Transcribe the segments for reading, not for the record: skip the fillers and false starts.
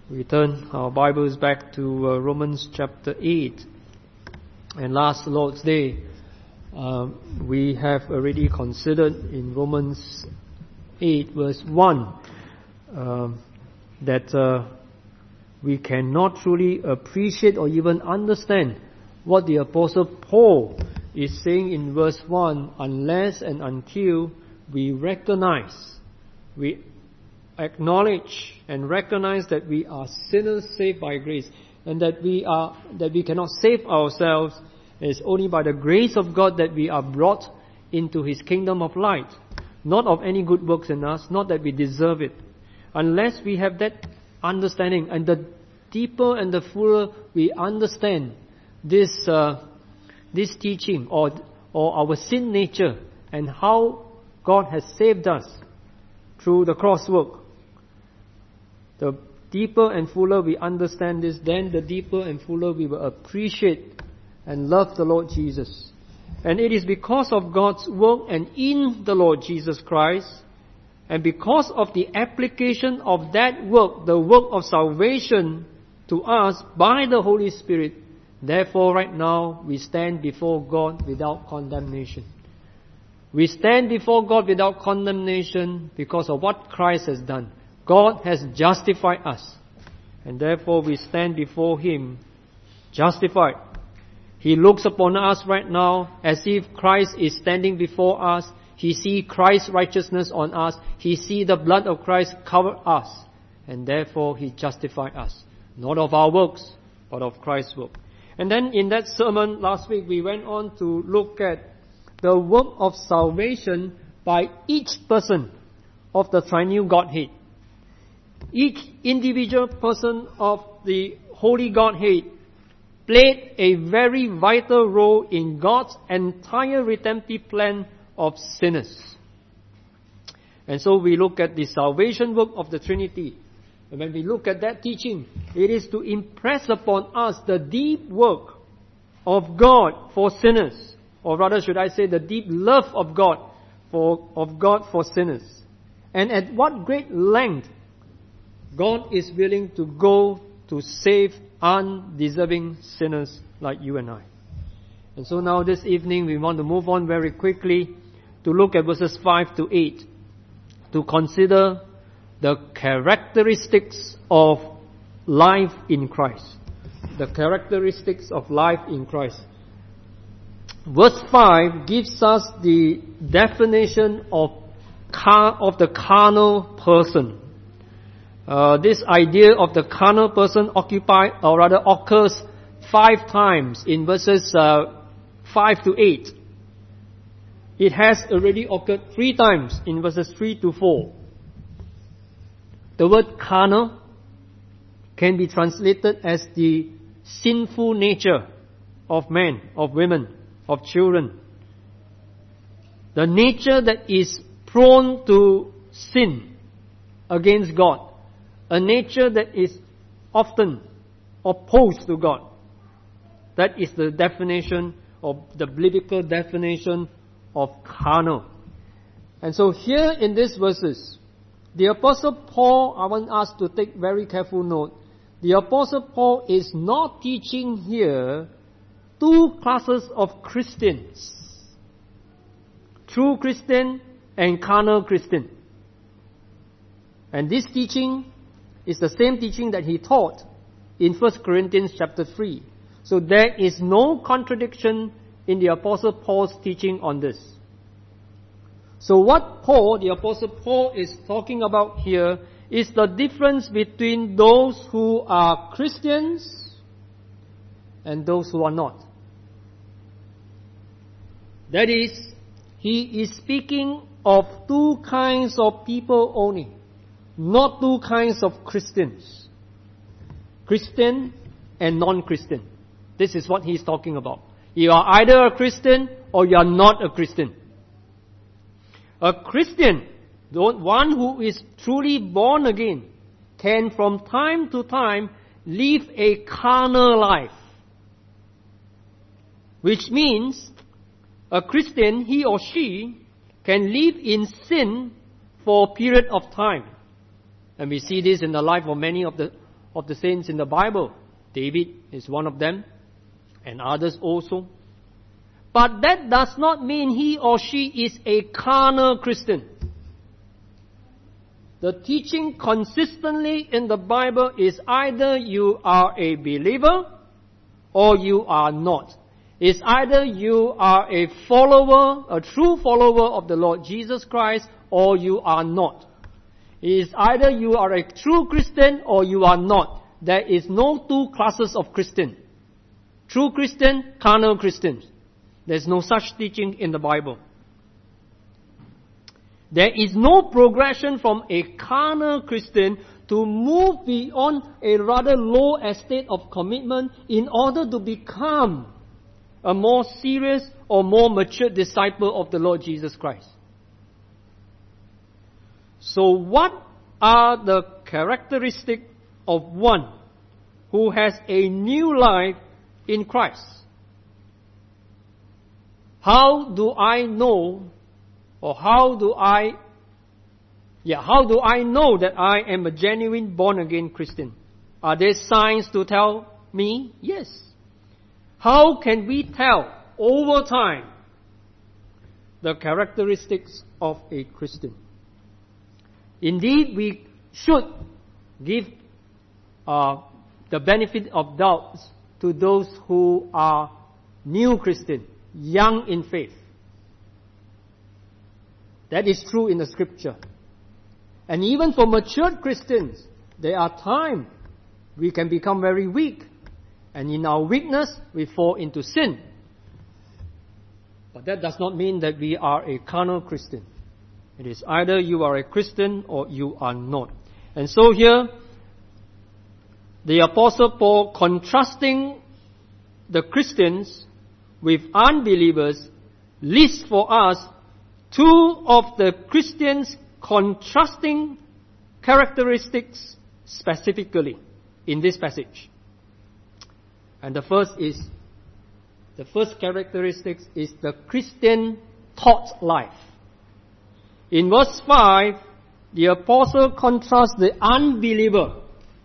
We turn our Bibles back to Romans chapter 8. And last Lord's Day, we have already considered in Romans 8 verse 1 that we cannot truly appreciate or even understand what the Apostle Paul is saying in verse 1 unless and until we acknowledge and recognize that we are sinners saved by grace, and that we cannot save ourselves. It is only by the grace of God that we are brought into His kingdom of light, not of any good works in us, not that we deserve it. Unless we have that understanding, and the deeper and the fuller we understand this teaching or our sin nature and how God has saved us through the cross work, the deeper and fuller we understand this, then the deeper and fuller we will appreciate and love the Lord Jesus. And it is because of God's work and in the Lord Jesus Christ, and because of the application of that work, the work of salvation to us by the Holy Spirit, therefore right now we stand before God without condemnation. We stand before God without condemnation because of what Christ has done. God has justified us, and therefore we stand before Him justified. He looks upon us right now as if Christ is standing before us. He sees Christ's righteousness on us. He sees the blood of Christ cover us, and therefore He justified us, not of our works, but of Christ's work. And then in that sermon last week, we went on to look at the work of salvation by each person of the Triune Godhead. Each individual person of the Holy Godhead played a very vital role in God's entire redemptive plan of sinners. And so we look at the salvation work of the Trinity. And when we look at that teaching, it is to impress upon us the deep work of God for sinners. Or rather, should I say, the deep love of God for sinners. And at what great length God is willing to go to save undeserving sinners like you and I. And so now this evening we want to move on very quickly to look at verses 5 to 8, to consider the characteristics of life in Christ. The characteristics of life in Christ. Verse 5 gives us the definition of the carnal person. This idea of the carnal person occurs 5 times in verses 5 to 8. It has already occurred 3 times in verses 3 to 4. The word carnal can be translated as the sinful nature of men, of women, of children. The nature that is prone to sin against God. A nature that is often opposed to God. That is the definition of the biblical definition of carnal. And so here in these verses, the Apostle Paul, I want us to take very careful note. The Apostle Paul is not teaching here 2 classes of Christians. True Christian and carnal Christian. And this teaching is the same teaching that he taught in 1 Corinthians chapter 3. So there is no contradiction in the Apostle Paul's teaching on this. So what the Apostle Paul is talking about here is the difference between those who are Christians and those who are not. That is, he is speaking of 2 kinds of people only. Not 2 kinds of Christians. Christian and non-Christian. This is what he's talking about. You are either a Christian or you are not a Christian. A Christian, the one who is truly born again, can from time to time live a carnal life. Which means a Christian, he or she, can live in sin for a period of time. And we see this in the life of many of of the saints in the Bible. David is one of them, and others also. But that does not mean he or she is a carnal Christian. The teaching consistently in the Bible is either you are a believer or you are not. It's either you are a follower, a true follower of the Lord Jesus Christ, or you are not. It is either you are a true Christian or you are not. There is no two classes of Christian. True Christian, carnal Christians. There's no such teaching in the Bible. There is no progression from a carnal Christian to move beyond a rather low estate of commitment in order to become a more serious or more mature disciple of the Lord Jesus Christ. So what are the characteristics of one who has a new life in Christ? How do I know, or how do I know that I am a genuine born-again Christian? Are there signs to tell me? Yes. How can we tell over time the characteristics of a Christian? Indeed, we should give the benefit of doubt to those who are new Christian, young in faith. That is true in the Scripture. And even for matured Christians, there are times we can become very weak. And in our weakness, we fall into sin. But that does not mean that we are a carnal Christian. It is either you are a Christian or you are not. And so here, the Apostle Paul, contrasting the Christians with unbelievers, lists for us two of the Christians' contrasting characteristics specifically in this passage. And the first characteristic is the Christian thought life. In verse 5, the apostle contrasts the unbeliever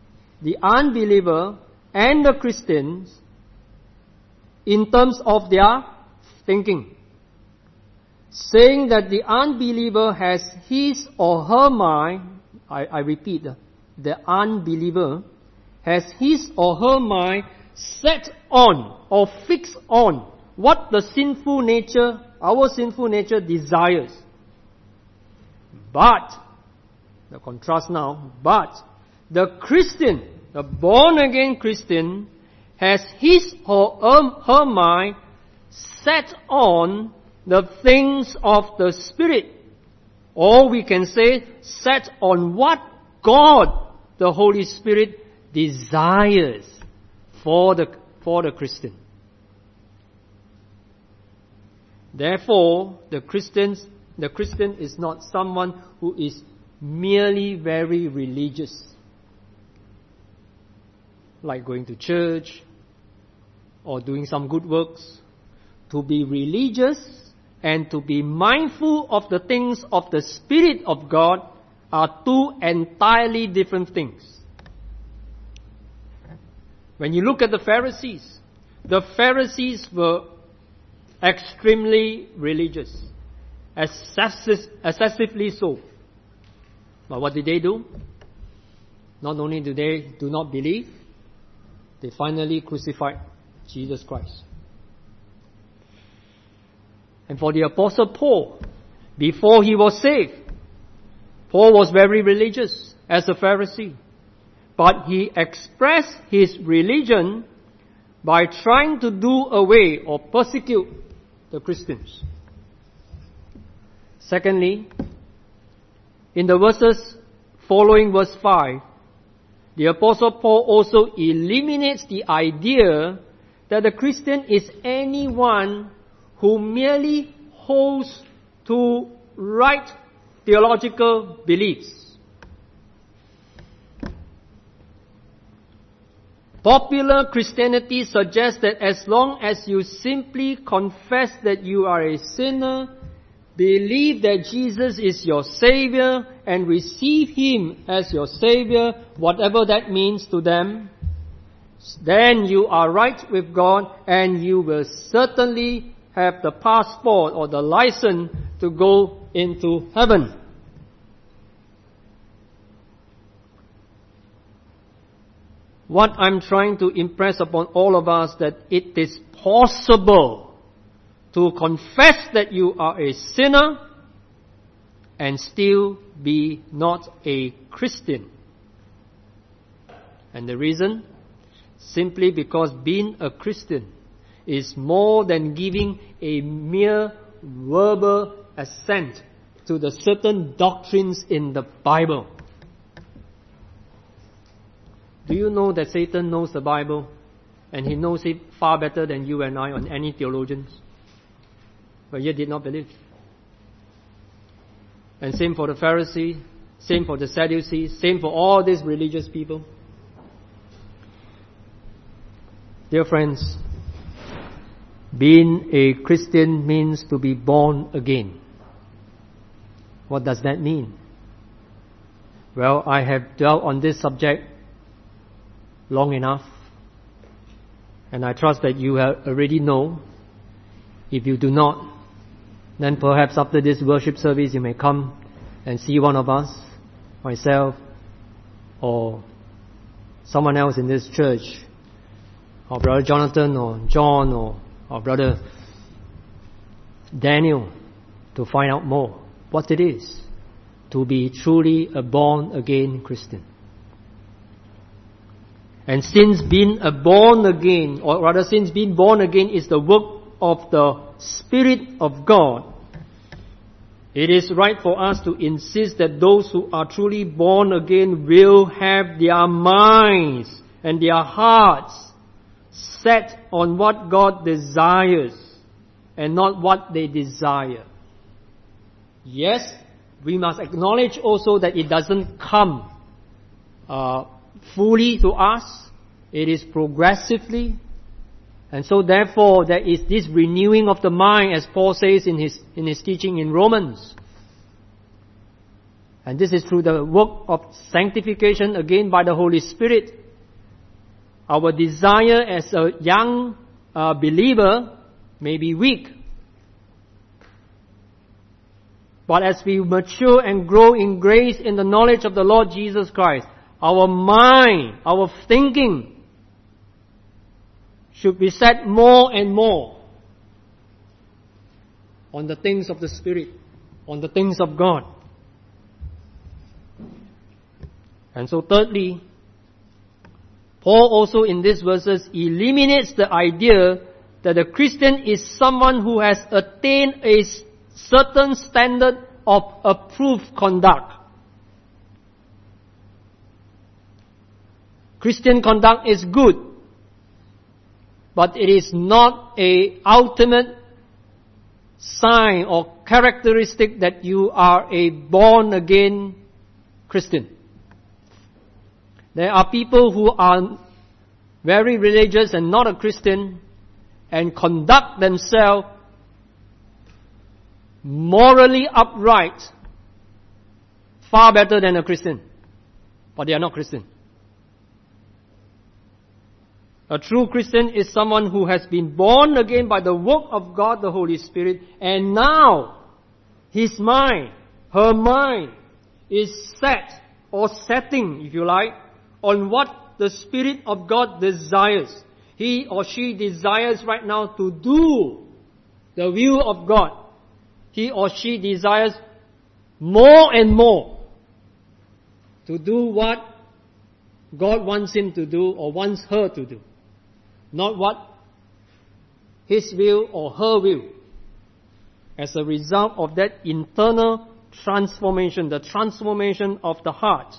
and the Christians in terms of their thinking, saying that the unbeliever has his or her mind, I repeat, the unbeliever has his or her mind set on or fixed on what the sinful nature, our sinful nature desires. But, the contrast now, but the Christian, the born-again Christian, has his or her mind set on the things of the Spirit. Or we can say, set on what God, the Holy Spirit, desires for the Christian. Therefore, the Christian is not someone who is merely very religious, like going to church or doing some good works. To be religious and to be mindful of the things of the Spirit of God are two entirely different things. When you look at the Pharisees were extremely religious, excessively so. But what did they do? Not only do they do not believe, they finally crucified Jesus Christ. And for the Apostle Paul, before he was saved, Paul was very religious as a Pharisee. But he expressed his religion by trying to do away or persecute the Christians. Secondly, in the verses following verse 5, the Apostle Paul also eliminates the idea that the Christian is anyone who merely holds to right theological beliefs. Popular Christianity suggests that as long as you simply confess that you are a sinner, believe that Jesus is your Savior and receive Him as your Savior, whatever that means to them, then you are right with God and you will certainly have the passport or the license to go into heaven. What I'm trying to impress upon all of us, that it is possible to confess that you are a sinner and still be not a Christian. And the reason? Simply because being a Christian is more than giving a mere verbal assent to the certain doctrines in the Bible. Do you know that Satan knows the Bible and he knows it far better than you and I or any theologians? But yet did not believe. And same for the Pharisees, same for the Sadducees, same for all these religious people. Dear friends, being a Christian means to be born again. What does that mean? Well, I have dwelt on this subject long enough, and I trust that you already know. If you do not, then perhaps after this worship service you may come and see one of us, myself, or someone else in this church, or Brother Jonathan, or John, or Brother Daniel, to find out more what it is to be truly a born-again Christian. And since being born again is the work of the Spirit of God, it is right for us to insist that those who are truly born again will have their minds and their hearts set on what God desires and not what they desire. Yes, we must acknowledge also that it doesn't come fully to us. It is progressively. And so therefore there is this renewing of the mind, as Paul says in his teaching in Romans. And this is through the work of sanctification, again by the Holy Spirit. Our desire as a young believer may be weak. But as we mature and grow in grace in the knowledge of the Lord Jesus Christ, our mind, our thinking should be set more and more on the things of the Spirit, on the things of God. And so thirdly, Paul also in these verses eliminates the idea that a Christian is someone who has attained a certain standard of approved conduct. Christian conduct is good, but it is not an ultimate sign or characteristic that you are a born-again Christian. There are people who are very religious and not a Christian and conduct themselves morally upright far better than a Christian, but they are not Christian. A true Christian is someone who has been born again by the work of God the Holy Spirit, and now his mind, her mind is set or setting, if you like, on what the Spirit of God desires. He or she desires right now to do the will of God. He or she desires more and more to do what God wants him to do or wants her to do. Not what his will or her will. As a result of that internal transformation, the transformation of the heart.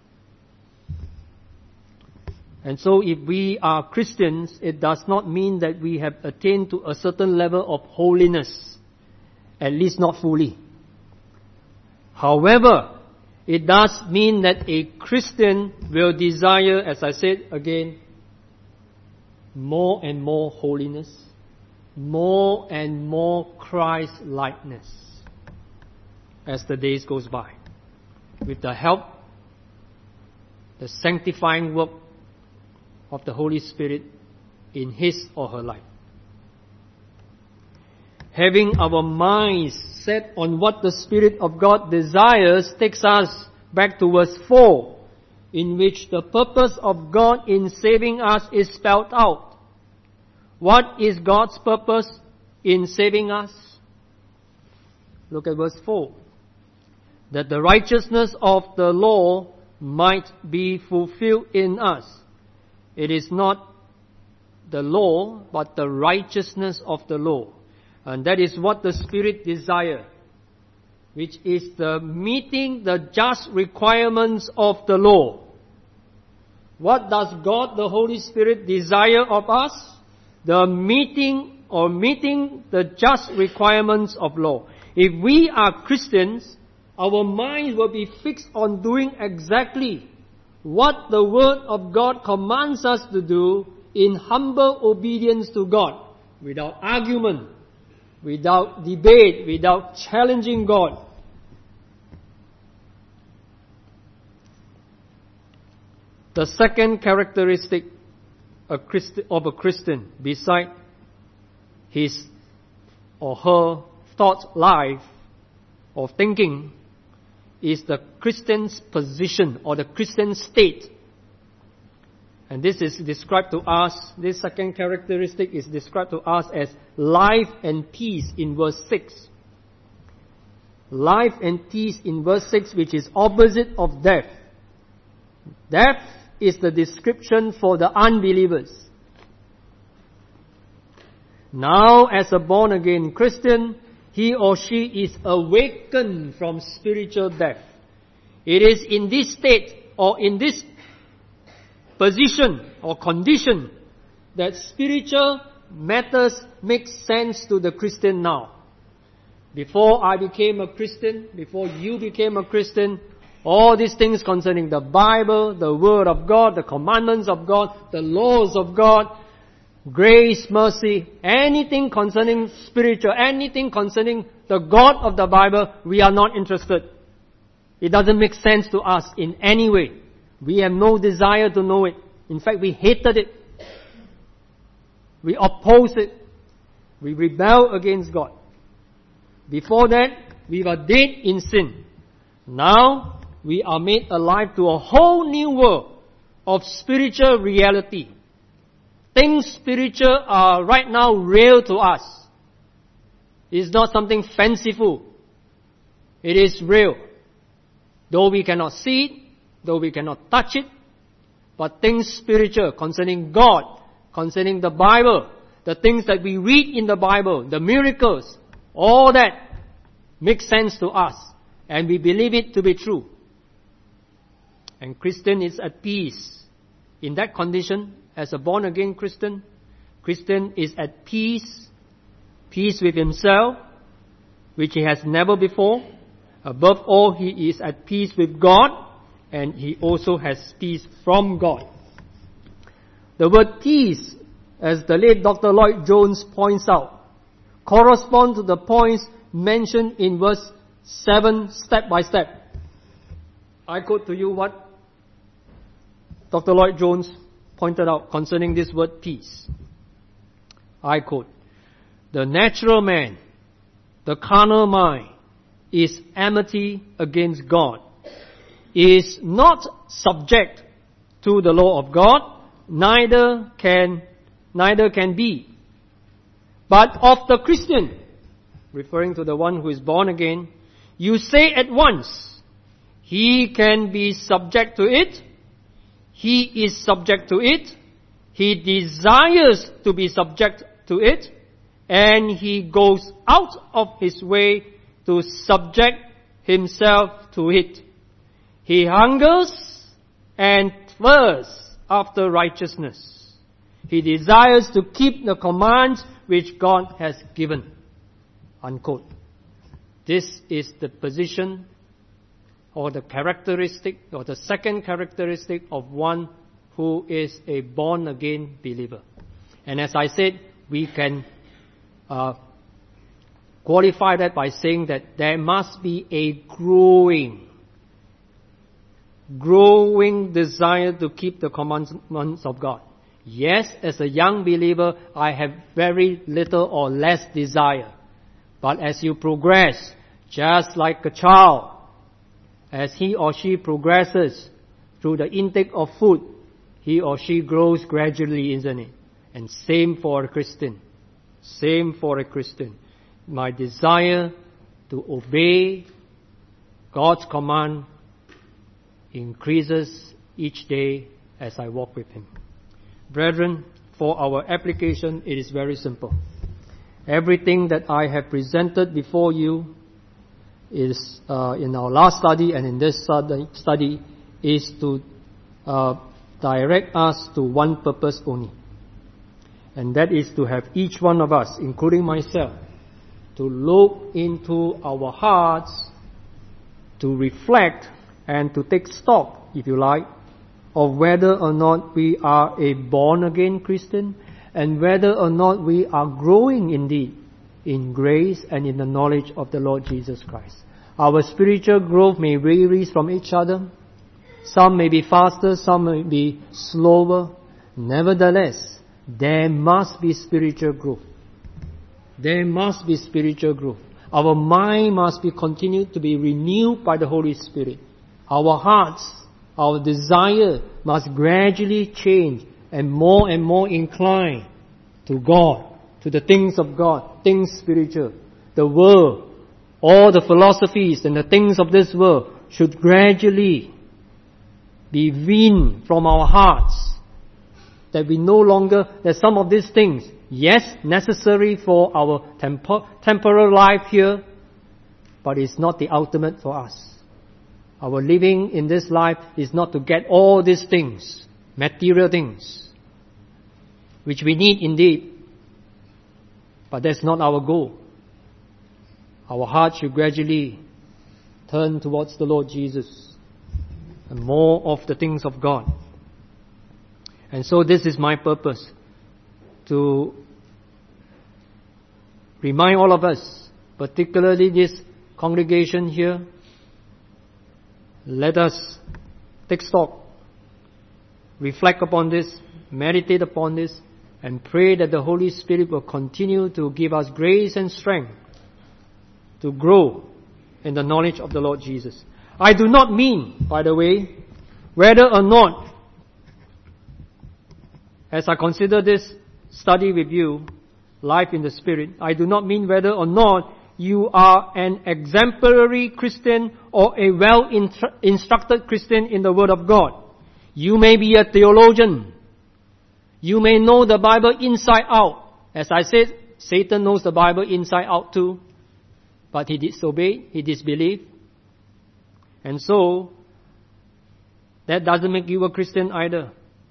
And so if we are Christians, it does not mean that we have attained to a certain level of holiness. At least not fully. However, it does mean that a Christian will desire, as I said again, more and more holiness, more and more Christ-likeness. as the days goes by, with the help, the sanctifying work of the Holy Spirit in his or her life. Having our minds set on what the Spirit of God desires takes us back to verse 4, in which the purpose of God in saving us is spelled out. What is God's purpose in saving us? Look at verse 4. That the righteousness of the law might be fulfilled in us. It is not the law, but the righteousness of the law. And that is what the Spirit desires, which is the meeting the just requirements of the law. What does God, the Holy Spirit, desire of us? The meeting the just requirements of law. If we are Christians, our minds will be fixed on doing exactly what the Word of God commands us to do in humble obedience to God, without argument, without debate, without challenging God. The second characteristic of a Christian, beside his or her thought life or thinking, is the Christian's position or the Christian state. And this is described to us, this second characteristic is described to us as life and peace in verse 6. Life and peace in verse 6, which is opposite of death. Death is the description for the unbelievers. Now, as a born-again Christian, he or she is awakened from spiritual death. It is in this state or in this position or condition that spiritual matters make sense to the Christian now. Before I became a Christian, before you became a Christian, all these things concerning the Bible, the Word of God, the commandments of God, the laws of God, grace, mercy, anything concerning spiritual, anything concerning the God of the Bible, we are not interested. It doesn't make sense to us in any way. We have no desire to know it. In fact, we hated it. We oppose it. We rebel against God. Before that, we were dead in sin. Now, we are made alive to a whole new world of spiritual reality. Things spiritual are right now real to us. It's not something fanciful. It is real. Though we cannot see it, though we cannot touch it, but things spiritual concerning God, concerning the Bible, the things that we read in the Bible, the miracles, all that makes sense to us, and we believe it to be true. And Christian is at peace. In that condition, as a born-again Christian, Christian is at peace, peace with himself, which he has never before. Above all, he is at peace with God, and he also has peace from God. The word peace, as the late Dr. Lloyd Jones points out, corresponds to the points mentioned in verse 7 step by step. I quote to you what Dr. Lloyd Jones pointed out concerning this word peace. I quote, "The natural man, the carnal mind, is enmity against God, is not subject to the law of God, neither can be. But of the Christian," referring to the one who is born again, "you say at once, he can be subject to it, he is subject to it, he desires to be subject to it, and he goes out of his way to subject himself to it. He hungers and thirsts after righteousness. He desires to keep the commands which God has given." Unquote. This is the position or the characteristic or the second characteristic of one who is a born-again believer. And as I said, we can qualify that by saying that there must be a growing desire to keep the commandments of God. Yes, as a young believer, I have very little or less desire. But as you progress, just like a child, as he or she progresses through the intake of food, he or she grows gradually, isn't it? And same for a Christian. Same for a Christian. My desire to obey God's command increases each day as I walk with Him. Brethren, for our application, it is very simple. Everything that I have presented before you is in our last study and in this study is to direct us to one purpose only. And that is to have each one of us, including myself, to look into our hearts, to reflect and to take stock, if you like, of whether or not we are a born-again Christian and whether or not we are growing indeed in grace and in the knowledge of the Lord Jesus Christ. Our spiritual growth may vary from each other. Some may be faster, some may be slower. Nevertheless, there must be spiritual growth. There must be spiritual growth. Our mind must be continued to be renewed by the Holy Spirit. Our hearts, our desire must gradually change and more incline to God, to the things of God, things spiritual. The world, all the philosophies and the things of this world should gradually be weaned from our hearts. That we no longer, that some of these things, yes, necessary for our temporal life here, but it's not the ultimate for us. Our living in this life is not to get all these things, material things, which we need indeed, but that's not our goal. Our heart should gradually turn towards the Lord Jesus and more of the things of God. And so this is my purpose, to remind all of us, particularly this congregation here, let us take stock, reflect upon this, meditate upon this, and pray that the Holy Spirit will continue to give us grace and strength to grow in the knowledge of the Lord Jesus. I do not mean, by the way, whether or not, as I consider this study with you, life in the Spirit, I do not mean whether or not you are an exemplary Christian or a well-instructed Christian in the Word of God. You may be a theologian. You may know the Bible inside out. As I said, Satan knows the Bible inside out too. But he disobeyed, he disbelieved. And so, that doesn't make you a Christian either.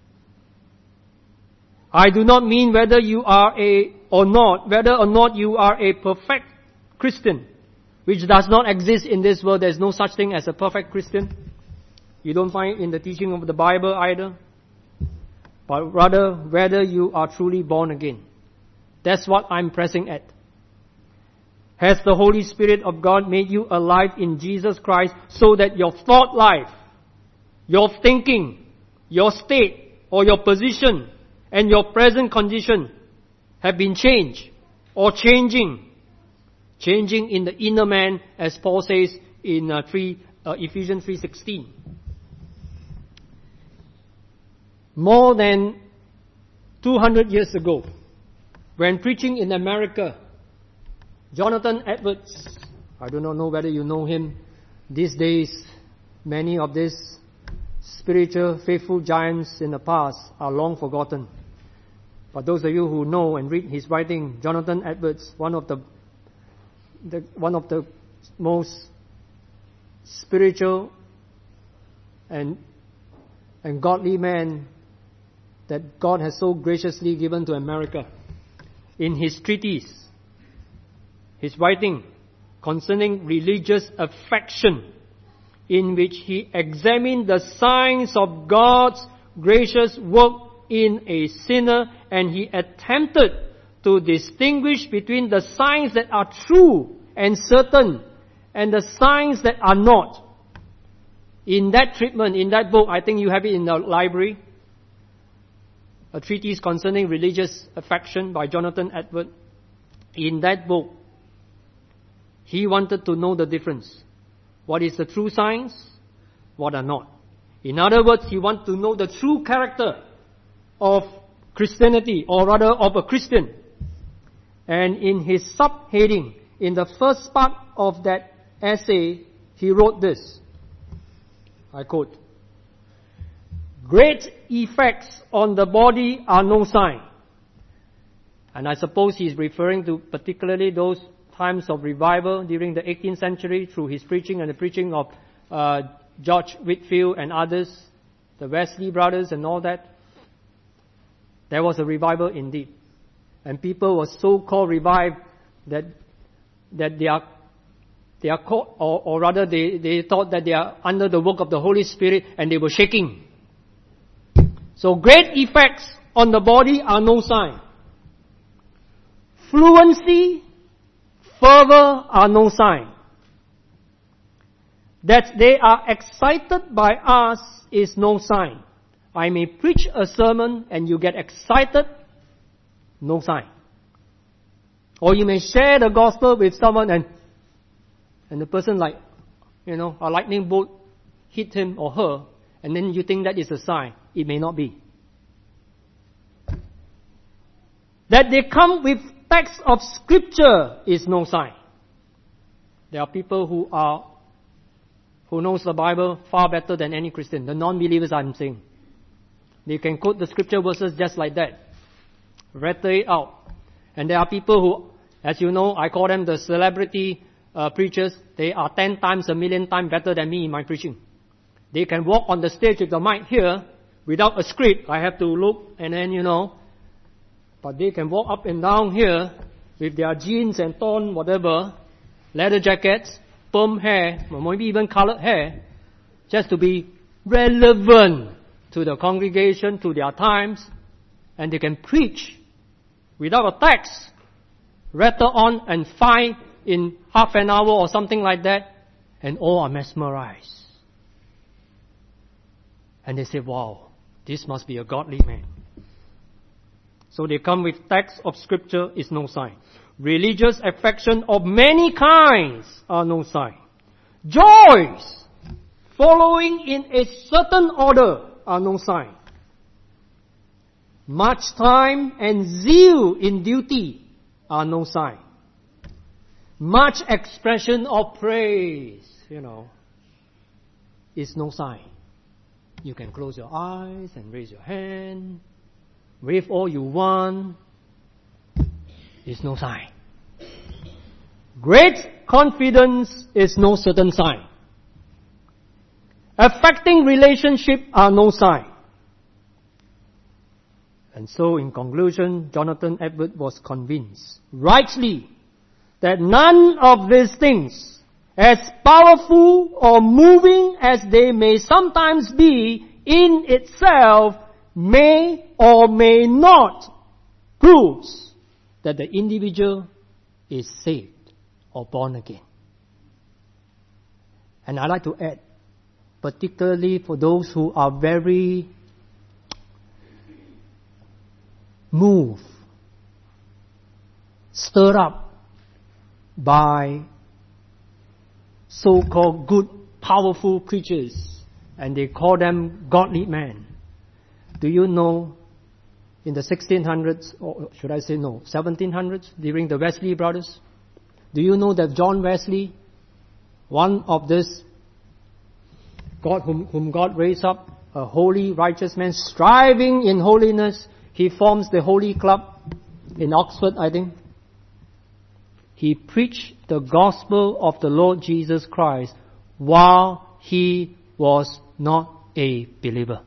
I do not mean whether you are whether or not you are a perfect Christian, which does not exist in this world. There's no such thing as a perfect Christian. You don't find it in the teaching of the Bible either. But rather, whether you are truly born again. That's what I'm pressing at. Has the Holy Spirit of God made you alive in Jesus Christ so that your thought life, your thinking, your state, or your position, and your present condition have been changed or changing in the inner man, as Paul says in Ephesians 3:16. More than 200 years ago, when preaching in America, Jonathan Edwards, I do not know whether you know him. These days, many of these spiritual faithful giants in the past are long forgotten. But those of you who know and read his writing, Jonathan Edwards, one of the most spiritual and godly men that God has so graciously given to America. In his treatise, his writing concerning religious affection, in which he examined the signs of God's gracious work in a sinner, and he attempted to distinguish between the signs that are true and certain and the signs that are not. In that treatment, in that book, I think you have it in the library, a treatise concerning religious affection by Jonathan Edwards. In that book, he wanted to know the difference. What is the true signs? What are not? In other words, he wanted to know the true character of Christianity, or rather of a Christian. And in his subheading, in the first part of that essay, he wrote this. I quote, "Great effects on the body are no sign." And I suppose he's referring to particularly those times of revival during the 18th century through his preaching and the preaching of George Whitefield and others, the Wesley brothers and all that. There was a revival indeed. And people were so-called revived that they are called, or rather they thought that they are under the work of the Holy Spirit and they were shaking. So great effects on the body are no sign. Fluency, fervor are no sign. That they are excited by us is no sign. I may preach a sermon and you get excited, no sign. Or you may share the gospel with someone and the person a lightning bolt hit him or her, and then you think that is a sign. It may not be. That they come with text of scripture is no sign. There are people who knows the Bible far better than any Christian. The non-believers, I'm saying. They can quote the scripture verses just like that. Rattle it out. And there are people who, as you know, I call them the celebrity preachers. They are 10 times, a million times better than me in my preaching. They can walk on the stage with the mic here without a script. I have to look and then, But they can walk up and down here with their jeans and torn whatever, leather jackets, perm hair, or maybe even colored hair, just to be relevant to the congregation, to their times, and they can preach without a text, rattle on and find in half an hour or something like that, and all are mesmerized. And they say, wow, this must be a godly man. So they come with text of scripture is no sign. Religious affection of many kinds are no sign. Joys following in a certain order are no sign. Much time and zeal in duty are no sign. Much expression of praise, is no sign. You can close your eyes and raise your hand, wave all you want. Is no sign. Great confidence is no certain sign. Affecting relationship are no sign. And so in conclusion, Jonathan Edwards was convinced, rightly, that none of these things, as powerful or moving as they may sometimes be in itself, may or may not proves that the individual is saved or born again. And I'd like to add, particularly for those who are very moved, stirred up by so-called good, powerful preachers, and they call them godly men. Do you know, in the 1600s, or should I say 1700s, during the Wesley brothers, do you know that John Wesley, one of this God whom God raised up, a holy, righteous man, striving in holiness, he forms the Holy Club in Oxford, I think. He preached the gospel of the Lord Jesus Christ while he was not a believer.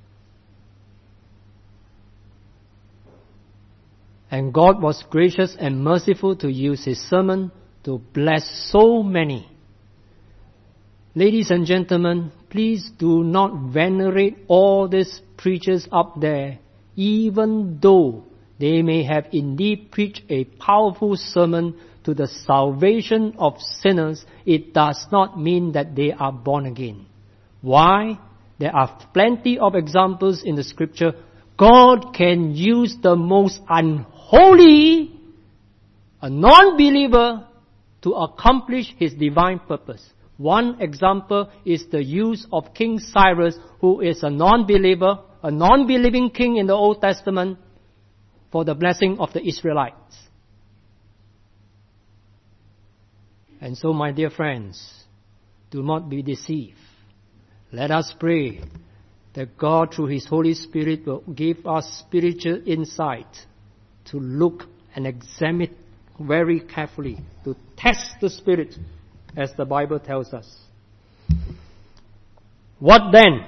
And God was gracious and merciful to use his sermon to bless so many. Ladies and gentlemen, please do not venerate all these preachers up there, even though They may have indeed preached a powerful sermon to the salvation of sinners. It does not mean that they are born again. Why? There are plenty of examples in the Scripture. God can use the most unholy, a non-believer, to accomplish His divine purpose. One example is the use of King Cyrus, who is a non-believer, a non-believing king in the Old Testament, for the blessing of the Israelites. And so, my dear friends, do not be deceived. Let us pray that God, through His Holy Spirit, will give us spiritual insight to look and examine very carefully, to test the Spirit, as the Bible tells us. What then?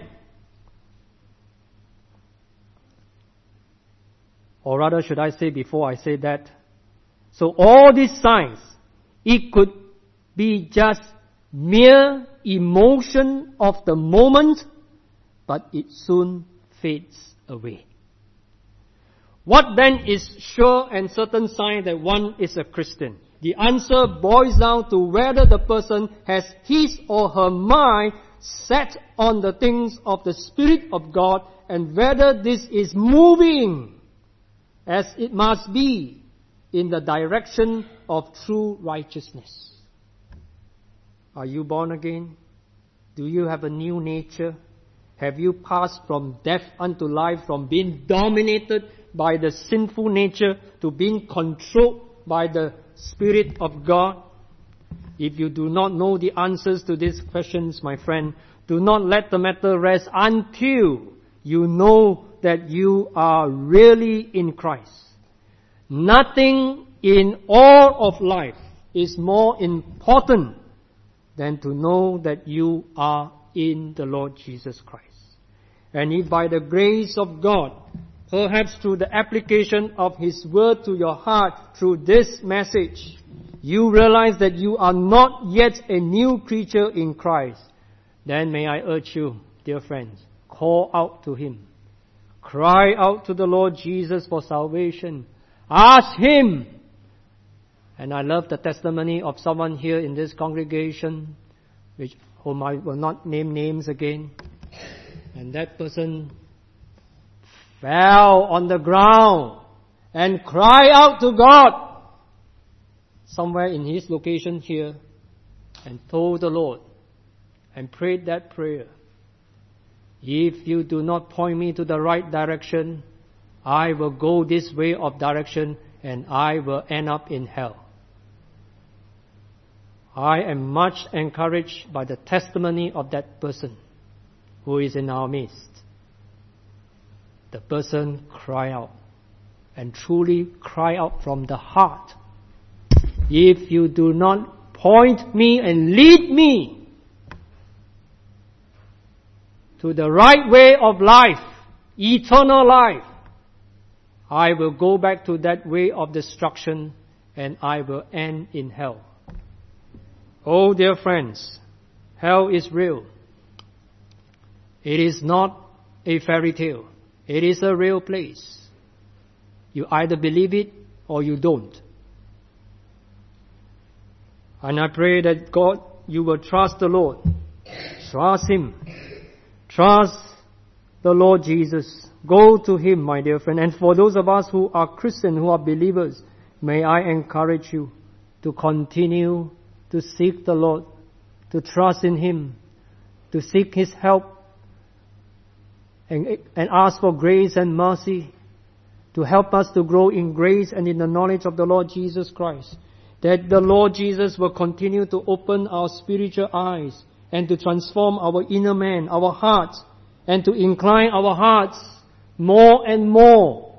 Or rather, should I say before I say that? So all these signs, it could be just mere emotion of the moment, but it soon fades away. What then is sure and certain sign that one is a Christian? The answer boils down to whether the person has his or her mind set on the things of the Spirit of God, and whether this is moving, as it must be, in the direction of true righteousness. Are you born again? Do you have a new nature? Have you passed from death unto life, from being dominated by the sinful nature to being controlled by the Spirit of God? If you do not know the answers to these questions, my friend, do not let the matter rest until you know that you are really in Christ. Nothing in all of life is more important than to know that you are in the Lord Jesus Christ. And if by the grace of God, perhaps through the application of His Word to your heart through this message, you realize that you are not yet a new creature in Christ, then may I urge you, dear friends, call out to Him. Cry out to the Lord Jesus for salvation. Ask Him. And I love the testimony of someone here in this congregation, whom I will not name names again. And that person fell on the ground and cried out to God somewhere in his location here, and told the Lord and prayed that prayer. If you do not point me to the right direction, I will go this way of direction and I will end up in hell. I am much encouraged by the testimony of that person who is in our midst. The person cried out, and truly cried out from the heart. If you do not point me and lead me to the right way of life, eternal life, I will go back to that way of destruction and I will end in hell. Oh, dear friends, hell is real. It is not a fairy tale. It is a real place. You either believe it or you don't. And I pray that God, you will trust the Lord. Trust Him. Trust the Lord Jesus. Go to Him, my dear friend. And for those of us who are Christians, who are believers, may I encourage you to continue to seek the Lord, to trust in Him, to seek His help, and ask for grace and mercy to help us to grow in grace and in the knowledge of the Lord Jesus Christ. That the Lord Jesus will continue to open our spiritual eyes and to transform our inner man, our hearts, and to incline our hearts more and more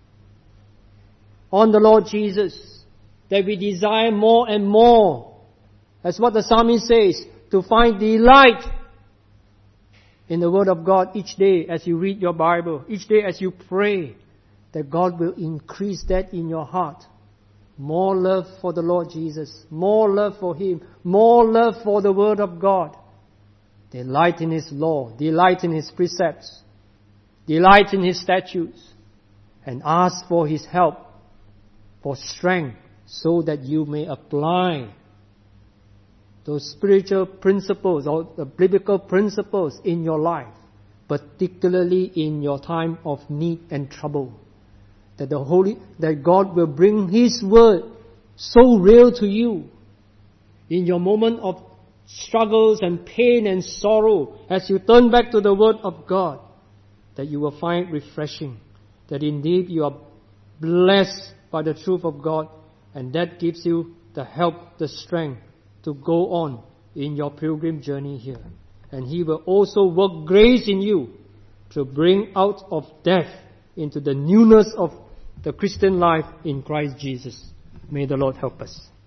on the Lord Jesus. That we desire more and more, as what the psalmist says, to find delight in the Word of God each day as you read your Bible, each day as you pray, that God will increase that in your heart. More love for the Lord Jesus, more love for Him, more love for the Word of God. Delight in His law, delight in His precepts, delight in His statutes. and ask for His help, for strength, so that you may apply those spiritual principles or the biblical principles in your life, particularly in your time of need and trouble. That God will bring His word so real to you in your moment of struggles and pain and sorrow, as you turn back to the word of God, that you will find refreshing, that indeed you are blessed by the truth of God, and that gives you the help, the strength to go on in your pilgrim journey here. And He will also work grace in you to bring out of death into the newness of the Christian life in Christ Jesus. May the Lord help us.